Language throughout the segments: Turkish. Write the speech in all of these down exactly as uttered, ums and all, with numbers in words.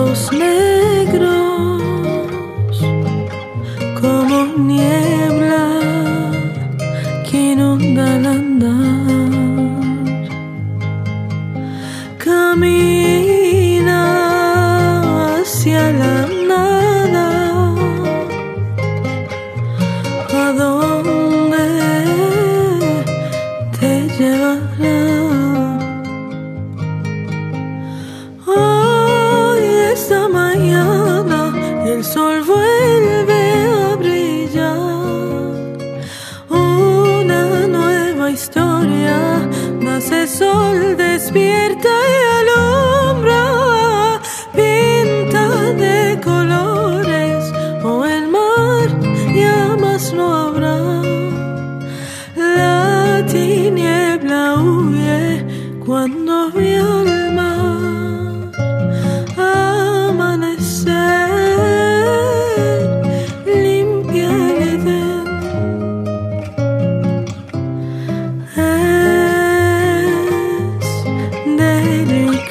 ojos negros como niebla que inunda al andar. Camina hacia la nada, ¿a dónde te llevará? Hoy, esta mañana, el sol vuelve a brillar. Una nueva historia, nace el sol, despierta y alumbra. Pinta de colores, o el mar ya más no habrá. La tiniebla huye cuando ve al mar amanecer, limpia el Edén. Es deli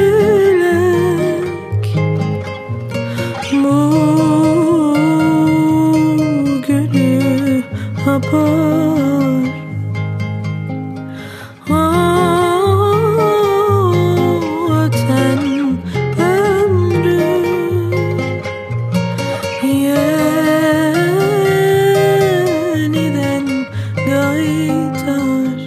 külek bu gülü hapar. Öten ömrü yeniden kaytar.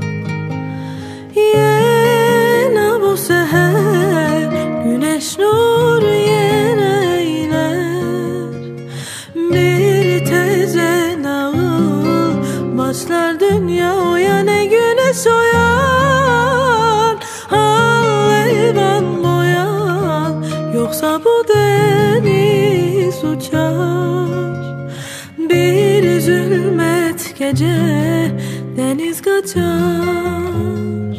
Yine bu seher güneş nur yine iner. Bir tezen ağıl başlar dünya uyanı güneş oyan. Al elvan boyan, yoksa bu deniz uçar. Bir zulmet gece deniz kaçar.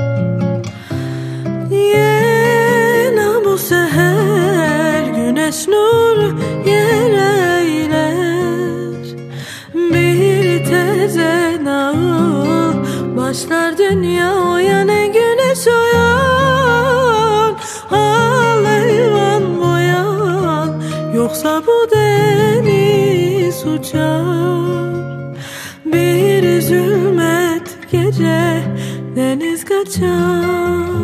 Yine bu seher güneş nur yere iner. Bir tezen ağıl başlar dünya uyanı güneş oyan. Al elvan boyan, yoksa bu deniz uçar. Bir zulmet gece deniz kaçar.